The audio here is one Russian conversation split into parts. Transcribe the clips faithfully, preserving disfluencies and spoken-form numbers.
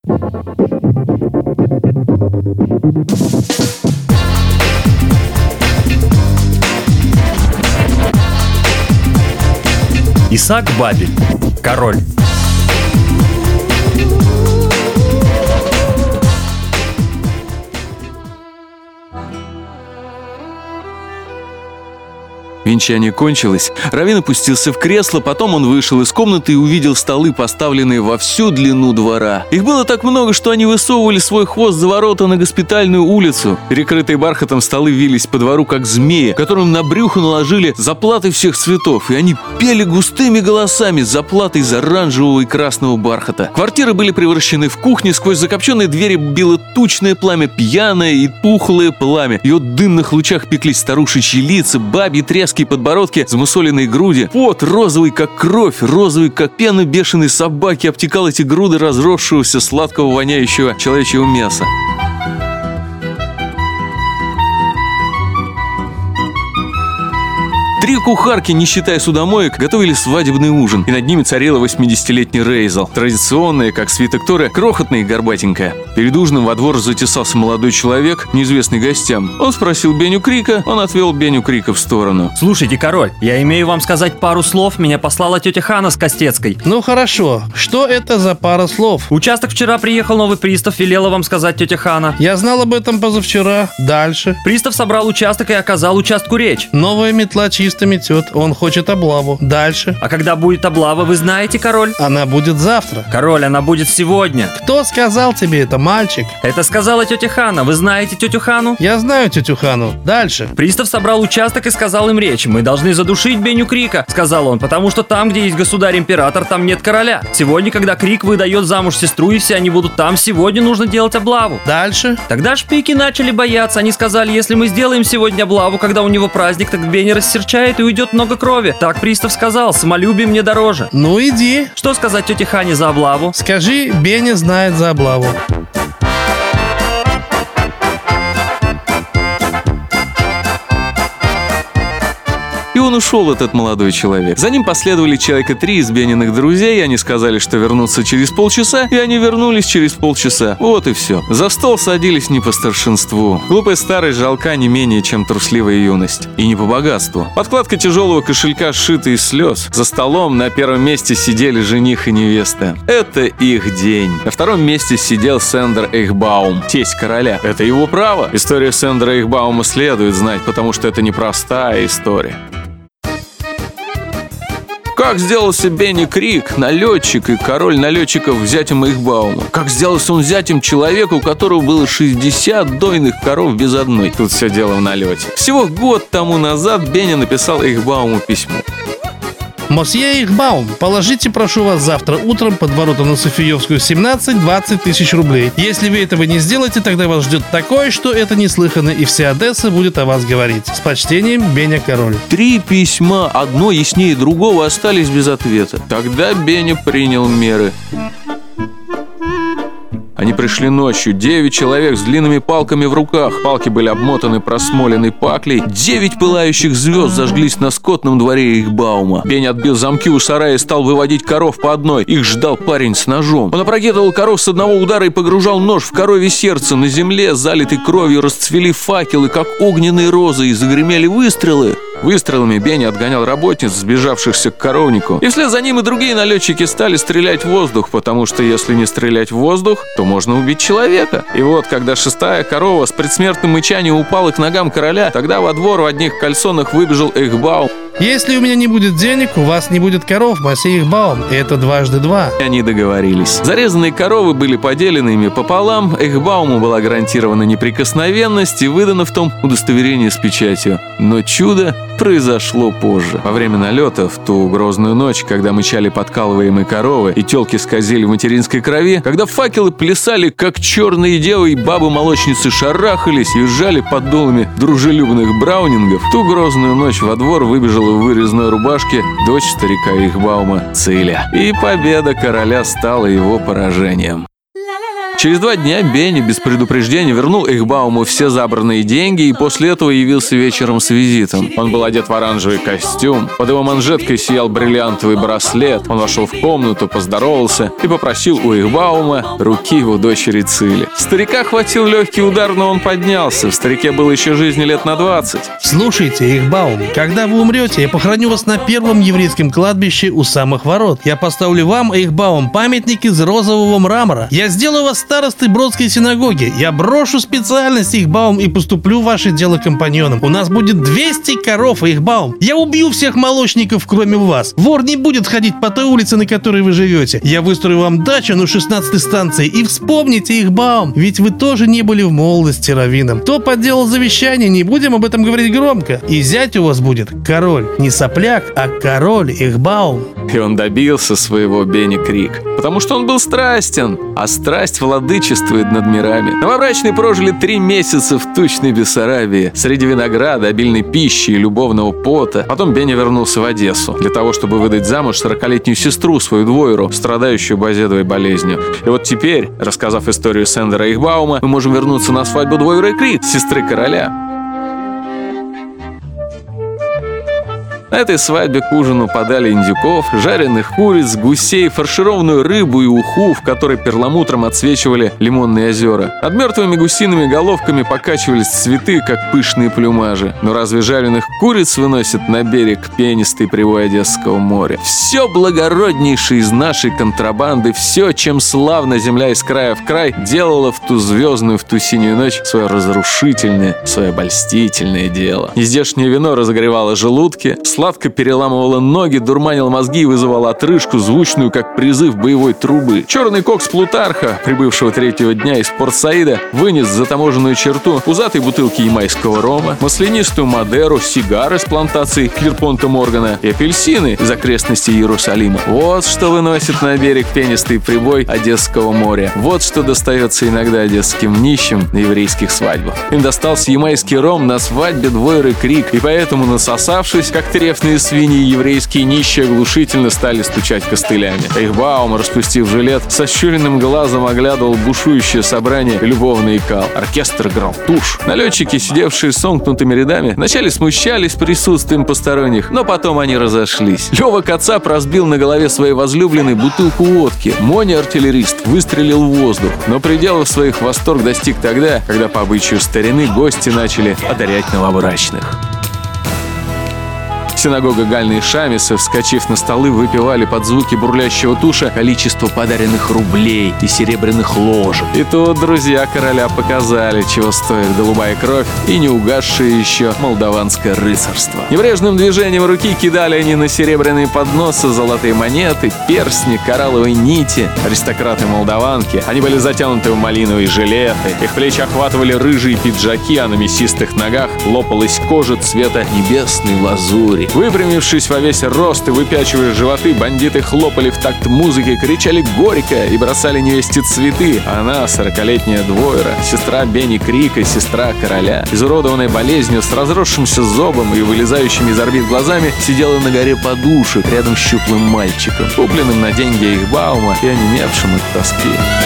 Исаак Бабель. Король. Венчание кончилось, Равин опустился в кресло, потом он вышел из комнаты и увидел столы, поставленные во всю длину двора. Их было так много, что они высовывали свой хвост за ворота на Госпитальную улицу. Перекрытые бархатом столы вились по двору, как змеи, которым на брюхо наложили заплаты всех цветов, и они пели густыми голосами заплаты из оранжевого и красного бархата. Квартиры были превращены в кухни, сквозь закопченные двери било тучное пламя, пьяное и тухлое пламя. И от дымных лучах пеклись старушечьи лица, бабьи тряски подбородки, замусоленные груди. Пот, розовый как кровь, розовый как пена бешеной собаки, обтекал эти груды разросшегося сладкого воняющего человечьего мяса. Три кухарки, не считая судомоек, готовили свадебный ужин, и над ними царила восьмидесятилетний Рейзел. Традиционная, как свиток Торы, крохотная и горбатенькая. Перед ужином во двор затесался молодой человек, неизвестный гостям. Он спросил Беню Крика, он отвел Беню Крика в сторону. Слушайте, король, я имею вам сказать пару слов, меня послала тетя Хана с Костецкой. Ну хорошо, что это за пара слов? Участок вчера приехал новый пристав, велела вам сказать тетя Хана. Я знал об этом позавчера. Дальше. Пристав собрал участок и оказал участку речь. Новая метла чисто метет, он хочет облаву. Дальше. А когда будет облава, вы знаете, король? Она будет завтра. Король, она будет сегодня. Кто сказал тебе это, мальчик? Это сказала тетя Хана. Вы знаете тетю Хану? Я знаю тетю Хану. Дальше. Пристав собрал участок и сказал им речь. Мы должны задушить Беню Крика, сказал он, потому что там, где есть государь-император, там нет короля. Сегодня, когда Крик выдает замуж сестру, и все они будут там, сегодня нужно делать облаву. Дальше. Тогда шпики начали бояться. Они сказали, если мы сделаем сегодня облаву, когда у него праздник, так Беня рассерчает и уйдет много крови. Так пристав сказал, самолюбие мне дороже. Ну иди. Что сказать тете Хане за облаву? Скажи, Беня знает за облаву. И он ушел, этот молодой человек. За ним последовали человека три из Бениных друзей, они сказали, что вернутся через полчаса, и они вернулись через полчаса. Вот и все. За стол садились не по старшинству. Глупая старость жалка не менее, чем трусливая юность. И не по богатству. Подкладка тяжелого кошелька сшита из слез. За столом на первом месте сидели жених и невеста. Это их день. На втором месте сидел Сендер Эйхбаум, тесть короля. Это его право. Историю Сендера Эйхбаума следует знать, потому что это непростая история. Как сделался Бенни Крик, налетчик и король налетчиков, зятем Эйхбаума? Как сделался он зятем человека, у которого было шестьдесят дойных коров без одной? Тут все дело в налете. Всего год тому назад Бенни написал Эйхбауму письмо. Мосье Эйхбаум, положите, прошу вас, завтра утром под ворота на Софиевскую семнадцать двадцать тысяч рублей. Если вы этого не сделаете, тогда вас ждет такое, что это неслыханно, и вся Одесса будет о вас говорить. С почтением, Беня Король. Три письма, одно яснее другого, остались без ответа. Тогда Беня принял меры. Они пришли ночью. Девять человек с длинными палками в руках. Палки были обмотаны просмоленной паклей. Девять пылающих звезд зажглись на скотном дворе Эйхбаума. Беня отбил замки у сарая и стал выводить коров по одной. Их ждал парень с ножом. Он опрокидывал коров с одного удара и погружал нож в коровье сердце. На земле, залитой кровью, расцвели факелы, как огненные розы, и загремели выстрелы. Выстрелами Беня отгонял работниц, сбежавшихся к коровнику. И вслед за ним и другие налетчики стали стрелять в воздух, потому что если не стрелять в воздух, то можно убить человека. И вот, когда шестая корова с предсмертным мычанием упала к ногам короля, тогда во двор в одних кальсонах выбежал Эйхбаум. Если у меня не будет денег, у вас не будет коров, мосье Эйхбаум. Это дважды два. И они договорились. Зарезанные коровы были поделены ими пополам, Эйхбауму была гарантирована неприкосновенность и выдано в том удостоверение с печатью. Но чудо произошло позже. Во время налета, в ту грозную ночь, когда мычали подкалываемые коровы и телки скользили в материнской крови, когда факелы плясали, как черные девы, и бабы-молочницы шарахались и визжали под дулами дружелюбных браунингов, в ту грозную ночь во двор выбежала в вырезной рубашке дочь старика Эйхбаума Циля. И победа короля стала его поражением. Через два дня Бенни без предупреждения вернул Эйхбауму все забранные деньги и после этого явился вечером с визитом. Он был одет в оранжевый костюм, под его манжеткой сиял бриллиантовый браслет. Он вошел в комнату, поздоровался и попросил у Эйхбаума руки его дочери Цили. Старика хватил легкий удар, но он поднялся. В старике было еще жизни лет на двадцать. Слушайте, Эйхбаум, когда вы умрете, я похороню вас на первом еврейском кладбище у самых ворот. Я поставлю вам, Эйхбаум, памятник из розового мрамора. Я сделаю вас старостой Бродской синагоги. Я брошу специальность, Эйхбаум, и поступлю в ваше дело компаньоном. У нас будет двести коров, Эйхбаум. Я убью всех молочников, кроме вас. Вор не будет ходить по той улице, на которой вы живете. Я выстрою вам дачу на шестнадцатой станции. И вспомните, Эйхбаум, ведь вы тоже не были в молодости раввином. Кто подделал завещание, не будем об этом говорить громко. И зять у вас будет король. Не сопляк, а король, Эйхбаум. И он добился своего, Бенни Крик. Потому что он был страстен, а страсть владычествует над мирами. Новобрачные прожили три месяца в тучной Бессарабии, среди винограда, обильной пищи и любовного пота. Потом Бенни вернулся в Одессу для того, чтобы выдать замуж сорокалетнюю сестру, свою двойру, страдающую базедовой болезнью. И вот теперь, рассказав историю Сендера Эйхбаума, мы можем вернуться на свадьбу двойры Крик, сестры короля. На этой свадьбе к ужину подали индюков, жареных куриц, гусей, фаршированную рыбу и уху, в которой перламутром отсвечивали лимонные озера. Над мертвыми гусиными головками покачивались цветы, как пышные плюмажи. Но разве жареных куриц выносят на берег пенистый привой Одесского моря? Все благороднейшее из нашей контрабанды, все, чем славна земля из края в край, делала в ту звездную, в ту синюю ночь свое разрушительное, свое обольстительное дело. Нездешнее вино разогревало желудки, сладко переламывала ноги, дурманила мозги и вызывала отрыжку, звучную, как призыв боевой трубы. Черный кокс Плутарха, прибывшего третьего дня из Порт-Саида, вынес за таможенную черту пузатые бутылки ямайского рома, маслянистую Мадеру, сигары с плантаций Клирпонта Моргана и апельсины из окрестностей Иерусалима. Вот что выносит на берег пенистый прибой Одесского моря. Вот что достается иногда одесским нищим на еврейских свадьбах. Им достался ямайский ром на свадьбе двойры Крик, и поэтому, насосавшись, как три свиньи, еврейские нищие оглушительно стали стучать костылями. Эйхбаум, распустив жилет, с ощуренным глазом оглядывал бушующее собрание и любовно икал. Оркестр играл тушь. Налетчики, сидевшие сомкнутыми рядами, вначале смущались присутствием посторонних, но потом они разошлись. Лёва Кацап разбил на голове своей возлюбленной бутылку водки. Моня, артиллерист, выстрелил в воздух, но пределов своих восторг достиг тогда, когда по обычаю старины гости начали одарять новобрачных. Синагога Гальны и Шамиса, вскочив на столы, выпивали под звуки бурлящего туша количество подаренных рублей и серебряных ложек. И тут друзья короля показали, чего стоит голубая кровь и не угасшее еще молдаванское рыцарство. Небрежным движением руки кидали они на серебряные подносы золотые монеты, перстни, коралловые нити. Аристократы-молдаванки, они были затянуты в малиновые жилеты, их плечи охватывали рыжие пиджаки, а на мясистых ногах лопалась кожа цвета небесной лазури. Выпрямившись во весь рост и выпячивая животы, бандиты хлопали в такт музыки, кричали горько и бросали невесте цветы. Она, сорокалетняя двойра, сестра Бенни Крика, сестра короля, изуродованная болезнью, с разросшимся зобом и вылезающими из орбит глазами, сидела на горе подушек рядом с щуплым мальчиком, купленным на деньги Эйхбаума и онемевшим от тоски.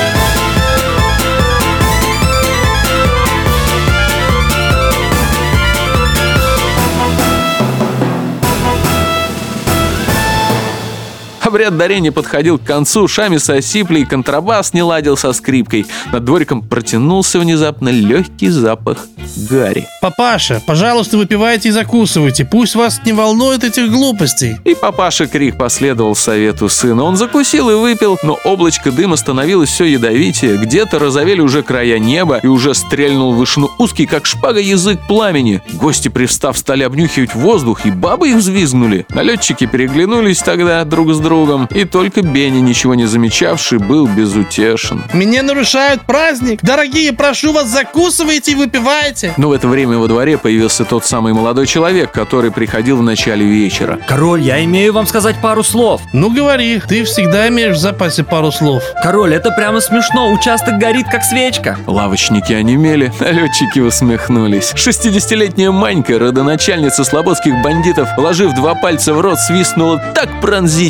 Обряд дарения подходил к концу, Шамис осипли, и контрабас не ладил со скрипкой. Над двориком протянулся внезапно легкий запах гари. Папаша, пожалуйста, выпивайте и закусывайте, пусть вас не волнует этих глупостей. И папаша Крик последовал совету сына. Он закусил и выпил, но облачко дыма становилось все ядовитее. Где-то розовели уже края неба, и уже стрельнул в вышину узкий, как шпага, язык пламени. Гости, привстав, стали обнюхивать воздух, и бабы их взвизгнули. Налетчики переглянулись тогда друг с другом, и только Бенни, ничего не замечавший, был безутешен. Меня нарушают праздник. Дорогие, прошу вас, закусывайте и выпивайте. Но в это время во дворе появился тот самый молодой человек, который приходил в начале вечера. Король, я имею вам сказать пару слов. Ну говори, ты всегда имеешь в запасе пару слов. Король, это прямо смешно, участок горит как свечка. Лавочники онемели, налетчики усмехнулись. Шестидесятилетняя Манька, родоначальница слободских бандитов, положив два пальца в рот, свистнула так пронзительно, что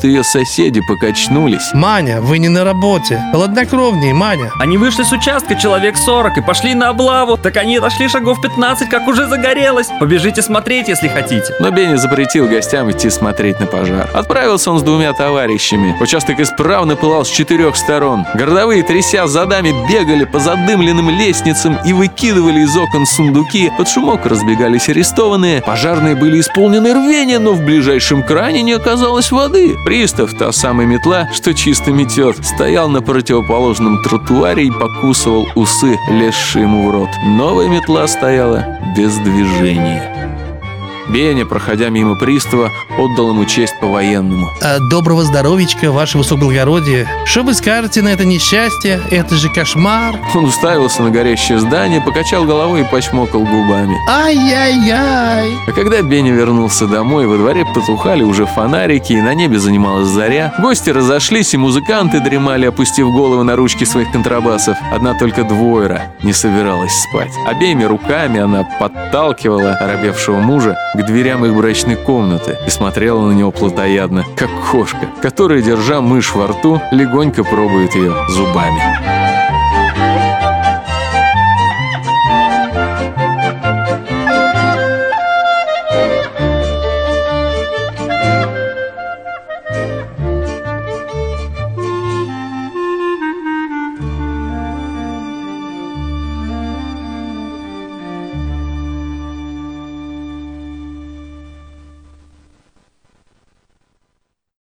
ее соседи покачнулись. Маня, вы не на работе. Холоднокровней, Маня. Они вышли с участка человек сорок и пошли на облаву. Так они отошли шагов пятнадцать, как уже загорелось. Побежите смотреть, если хотите. Но Беня запретил гостям идти смотреть на пожар. Отправился он с двумя товарищами. Участок исправно пылал с четырех сторон. Городовые, тряся задами, бегали по задымленным лестницам и выкидывали из окон сундуки. Под шумок разбегались арестованные. Пожарные были исполнены рвения, но в ближайшем кране не оказалось воды. Пристав, та самая метла, что чисто метет, стоял на противоположном тротуаре и покусывал усы, лезшие ему в рот. Новая метла стояла без движения. Беня, проходя мимо пристава, отдал ему честь по-военному. А, доброго здоровичка, ваше высокоблагородие. Что вы скажете на это несчастье? Это же кошмар. Он уставился на горящее здание, покачал головой и почмокал губами. Ай-яй-яй. А когда Беня вернулся домой, во дворе потухали уже фонарики, и на небе занималась заря. Гости разошлись, и музыканты дремали, опустив головы на ручки своих контрабасов. Одна только Двойра не собиралась спать. Обеими руками она подталкивала оробевшего мужа к дверям их брачной комнаты и смотрела на него плотоядно, как кошка, которая, держа мышь во рту, легонько пробует ее зубами.